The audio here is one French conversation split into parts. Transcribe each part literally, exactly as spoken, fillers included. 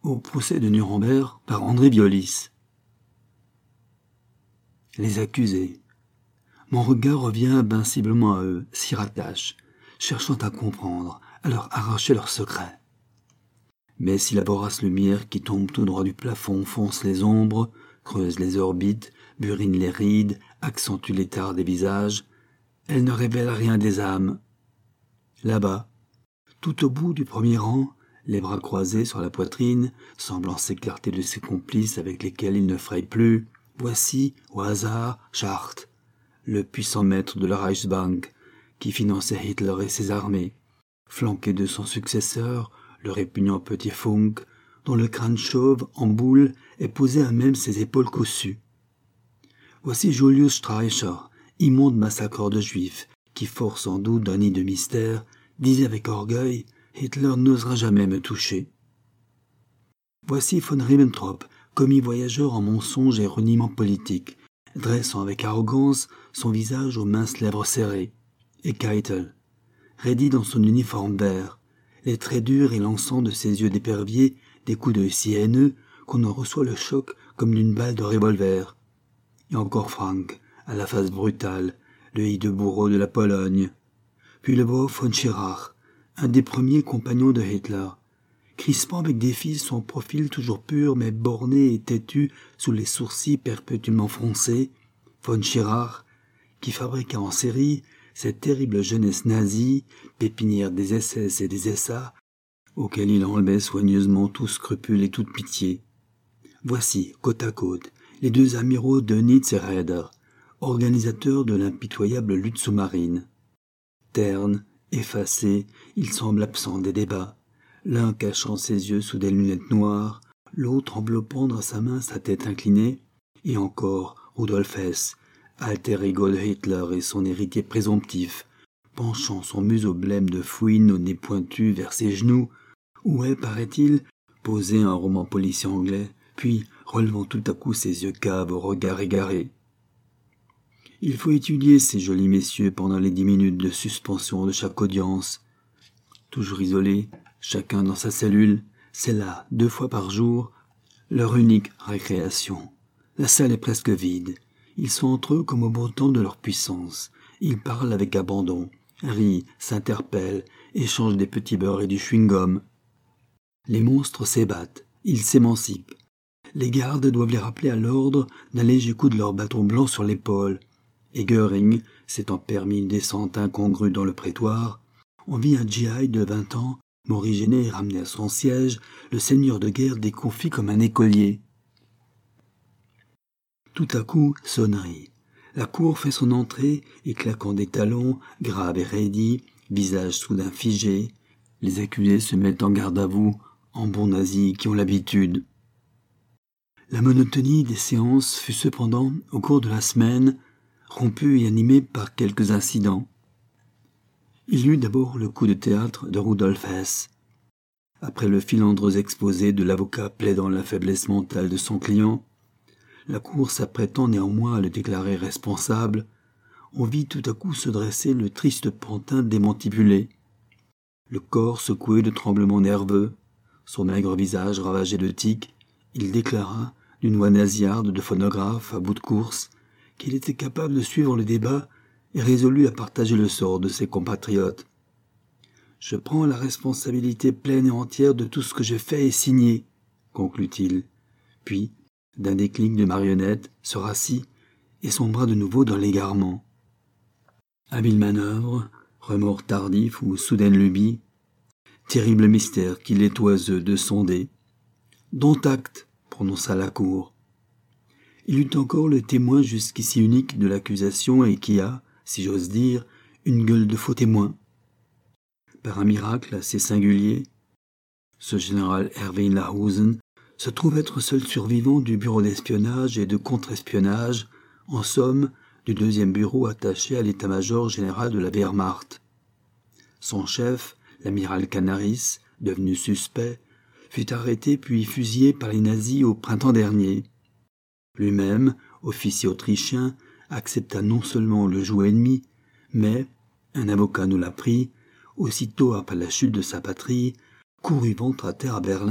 au procès de Nuremberg par André Violis. Les accusés. Mon regard revient invinciblement à eux, s'y rattache, cherchant à comprendre, à leur arracher leurs secrets. Mais si la vorace lumière qui tombe tout droit du plafond fonce les ombres, creuse les orbites, burine les rides, accentue l'étard des visages, elle ne révèle rien des âmes. Là-bas, tout au bout du premier rang, les bras croisés sur la poitrine, semblant s'écarter de ses complices avec lesquels il ne fraye plus, voici, au hasard, Schacht, le puissant maître de la Reichsbank, qui finançait Hitler et ses armées, flanqué de son successeur, le répugnant petit Funk, dont le crâne chauve, en boule, est posé à même ses épaules cossues. Voici Julius Streicher, immonde massacreur de juifs, qui, fort sans doute d'un nid de mystère, disait avec orgueil « Hitler n'osera jamais me toucher ». Voici von Ribbentrop, commis voyageur en mensonges et reniements politiques, dressant avec arrogance son visage aux minces lèvres serrées, et Keitel, raidi dans son uniforme vert, les traits durs et l'encens de ses yeux d'épervier, des coups d'œil si haineux qu'on en reçoit le choc comme d'une balle de revolver. Et encore Frank, à la face brutale, le hideux bourreau de la Pologne. Puis le beau von Schirach, un des premiers compagnons de Hitler, crispant avec défi son profil toujours pur mais borné et têtu sous les sourcils perpétuellement froncés, von Schirach, qui fabriqua en série cette terrible jeunesse nazie, pépinière des S S et des S A, auquel il enlevait soigneusement tout scrupule et toute pitié. Voici, côte à côte, les deux amiraux Dönitz et Raeder, organisateurs de l'impitoyable lutte sous-marine. Ternes, effacés, ils semblent absents des débats, l'un cachant ses yeux sous des lunettes noires, l'autre enveloppant dans sa main sa tête inclinée, et encore Rudolf Hess, alter ego de Hitler et son héritier présomptif, penchant son museau blême de fouine au nez pointu vers ses genoux, où est, paraît-il, posé un roman policier anglais, puis relevant tout à coup ses yeux caves au regard égaré. Il faut étudier ces jolis messieurs pendant les dix minutes de suspension de chaque audience. Toujours isolés, chacun dans sa cellule, c'est là, deux fois par jour, leur unique récréation. La salle est presque vide. Ils sont entre eux comme au beau temps de leur puissance. Ils parlent avec abandon, rient, s'interpellent, échangent des petits beurres et du chewing-gum. Les monstres s'ébattent, ils s'émancipent. Les gardes doivent les rappeler à l'ordre d'un léger coup de leur bâton blanc sur l'épaule. Et Göring, s'étant permis une descente incongrue dans le prétoire, on vit un G I de vingt ans, morigéné et ramené à son siège, le seigneur de guerre déconfit comme un écolier. Tout à coup, sonnerie. La cour fait son entrée et claquant des talons, grave et raidi, visage soudain figé, les accusés se mettent en garde à vous, en bons nazis qui ont l'habitude. La monotonie des séances fut cependant, au cours de la semaine, rompue et animée par quelques incidents. Il y eut d'abord le coup de théâtre de Rudolf Hess. Après le filandreux exposé de l'avocat plaidant la faiblesse mentale de son client, la cour s'apprêtant néanmoins à le déclarer responsable, on vit tout à coup se dresser le triste pantin démantibulé, le corps secoué de tremblements nerveux, son maigre visage ravagé de tics. Il déclara, d'une voix nasillarde de phonographe à bout de course, qu'il était capable de suivre le débat et résolu à partager le sort de ses compatriotes. « Je prends la responsabilité pleine et entière de tout ce que j'ai fait et signé, » conclut-il. Puis, d'un déclic de marionnette, se rassit et sombra de nouveau dans l'égarement. Habile manœuvre, remords tardif ou soudaine lubie, terrible mystère qu'il est oiseux de sonder. « Dont acte !» prononça la cour. Il eut encore le témoin jusqu'ici unique de l'accusation et qui a, si j'ose dire, une gueule de faux témoin. Par un miracle assez singulier, ce général Erwin Lahousen se trouve être seul survivant du bureau d'espionnage et de contre-espionnage, en somme, du deuxième bureau attaché à l'état-major général de la Wehrmacht. Son chef, l'amiral Canaris, devenu suspect, fut arrêté puis fusillé par les nazis au printemps dernier. Lui-même, officier autrichien, accepta non seulement le joug ennemi, mais, un avocat nous l'apprit, aussitôt après la chute de sa patrie, courut ventre à terre à Berlin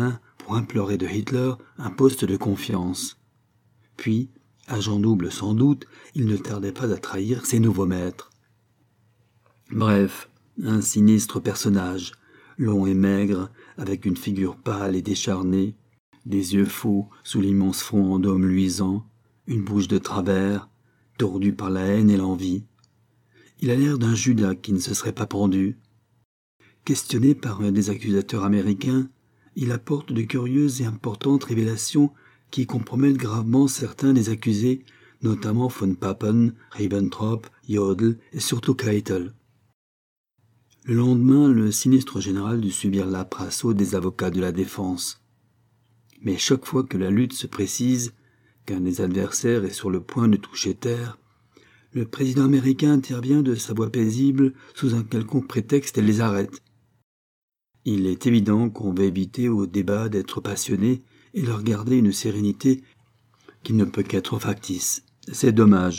pour implorer de Hitler un poste de confiance. Puis, agent double sans doute, il ne tardait pas à trahir ses nouveaux maîtres. Bref, un sinistre personnage, long et maigre, avec une figure pâle et décharnée, des yeux faux sous l'immense front en dôme luisant, une bouche de travers, tordue par la haine et l'envie. Il a l'air d'un Judas qui ne se serait pas pendu. Questionné par un des accusateurs américains, il apporte de curieuses et importantes révélations qui compromettent gravement certains des accusés, notamment von Papen, Ribbentrop, Jodl et surtout Keitel. Le lendemain, le sinistre général dut subir l'âpre assaut des avocats de la défense. Mais chaque fois que la lutte se précise, qu'un des adversaires est sur le point de toucher terre, le président américain intervient de sa voix paisible sous un quelconque prétexte et les arrête. Il est évident qu'on veut éviter au débat d'être passionné et leur garder une sérénité qui ne peut qu'être factice. C'est dommage.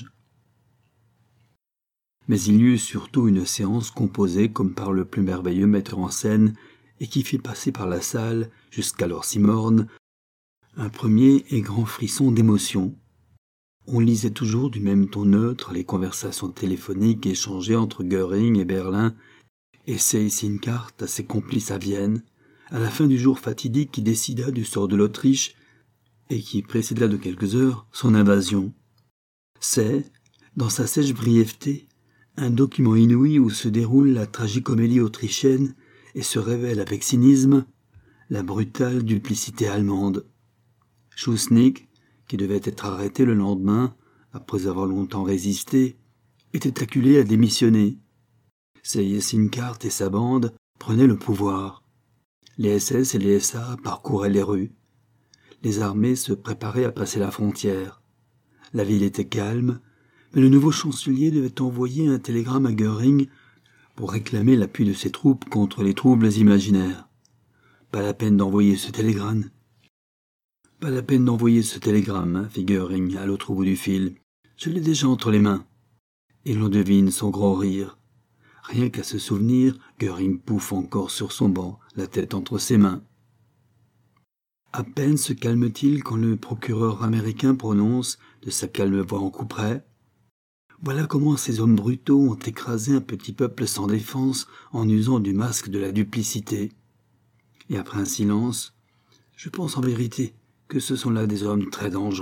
Mais il y eut surtout une séance composée comme par le plus merveilleux metteur en scène et qui fit passer par la salle, jusqu'alors si morne, un premier et grand frisson d'émotion. On lisait toujours du même ton neutre les conversations téléphoniques échangées entre Göring et Berlin et Seyss-Inquart à ses complices à Vienne, à la fin du jour fatidique qui décida du sort de l'Autriche et qui précéda de quelques heures son invasion. C'est, dans sa sèche brièveté, un document inouï où se déroule la tragicomédie autrichienne et se révèle avec cynisme la brutale duplicité allemande. Schuschnigg, qui devait être arrêté le lendemain, après avoir longtemps résisté, était acculé à démissionner. Seyss-Inquart et sa bande prenaient le pouvoir. Les S S et les S A parcouraient les rues. Les armées se préparaient à passer la frontière. La ville était calme, mais le nouveau chancelier devait envoyer un télégramme à Göring pour réclamer l'appui de ses troupes contre les troubles imaginaires. Pas la peine d'envoyer ce télégramme. Pas la peine d'envoyer ce télégramme, hein, fit Göring à l'autre bout du fil. Je l'ai déjà entre les mains. Et l'on devine son gros rire. Rien qu'à se souvenir, Göring pouffe encore sur son banc, la tête entre ses mains. À peine se calme-t-il quand le procureur américain prononce, de sa calme voix en couperet, « Voilà comment ces hommes brutaux ont écrasé un petit peuple sans défense en usant du masque de la duplicité. » Et après un silence, « Je pense en vérité que ce sont là des hommes très dangereux. »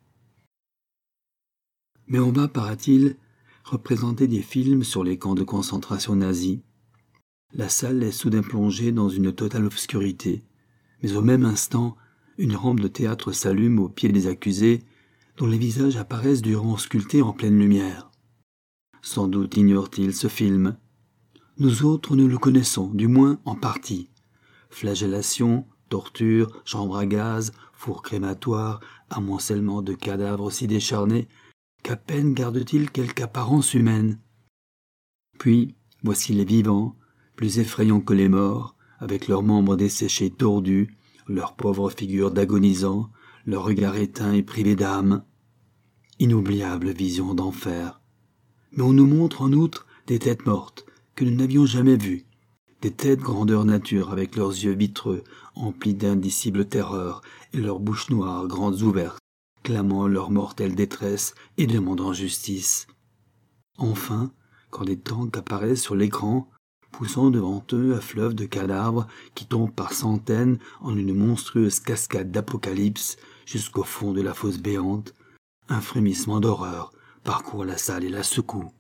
Mais on va, paraît-il, représenter des films sur les camps de concentration nazis. La salle est soudain plongée dans une totale obscurité, mais au même instant, une rampe de théâtre s'allume au pied des accusés, dont les visages apparaissent durement sculptés en pleine lumière. Sans doute ignorent-ils ce film. Nous autres, nous le connaissons, du moins en partie. Flagellation, torture, chambre à gaz, four crématoire, amoncellement de cadavres aussi décharnés qu'à peine gardent-ils quelque apparence humaine. Puis, voici les vivants, plus effrayants que les morts, avec leurs membres desséchés tordus, leurs pauvres figures d'agonisants, leurs regards éteints et privés d'âme. Inoubliable vision d'enfer. Mais on nous montre en outre des têtes mortes que nous n'avions jamais vues, des têtes grandeur nature avec leurs yeux vitreux, emplis d'indicible terreur, et leurs bouches noires grandes ouvertes, clamant leur mortelle détresse et demandant justice. Enfin, quand des tanks apparaissent sur l'écran, poussant devant eux un fleuve de cadavres qui tombent par centaines en une monstrueuse cascade d'apocalypse jusqu'au fond de la fosse béante, un frémissement d'horreur parcourt la salle et la secoue.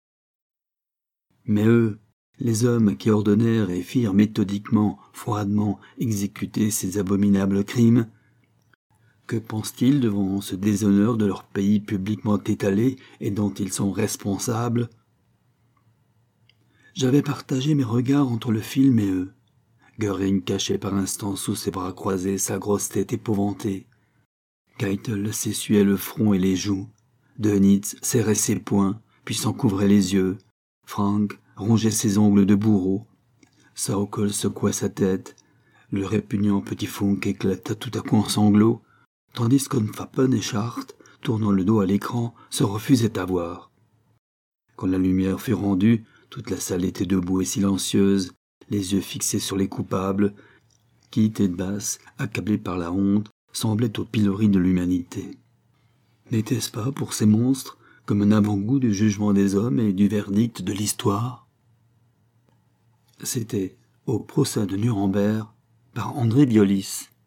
Mais eux, les hommes qui ordonnèrent et firent méthodiquement, froidement exécuter ces abominables crimes, que pensent-ils devant ce déshonneur de leur pays publiquement étalé et dont ils sont responsables? J'avais partagé mes regards entre le film et eux. Göring cachait par instants sous ses bras croisés sa grosse tête épouvantée. Keitel s'essuyait le front et les joues. Dönitz serrait ses poings, puis s'en couvrait les yeux. Frank rongeait ses ongles de bourreau. Sauckel secouait sa tête. Le répugnant petit Funk éclata tout à coup en sanglots, tandis que von Papen et Schacht, tournant le dos à l'écran, se refusaient à voir. Quand la lumière fut rendue, toute la salle était debout et silencieuse, les yeux fixés sur les coupables, qui, tête basse, accablés par la honte, semblaient au pilori de l'humanité. N'était-ce pas, pour ces monstres, comme un avant-goût du jugement des hommes et du verdict de l'histoire? C'était au procès de Nuremberg par André Biolis.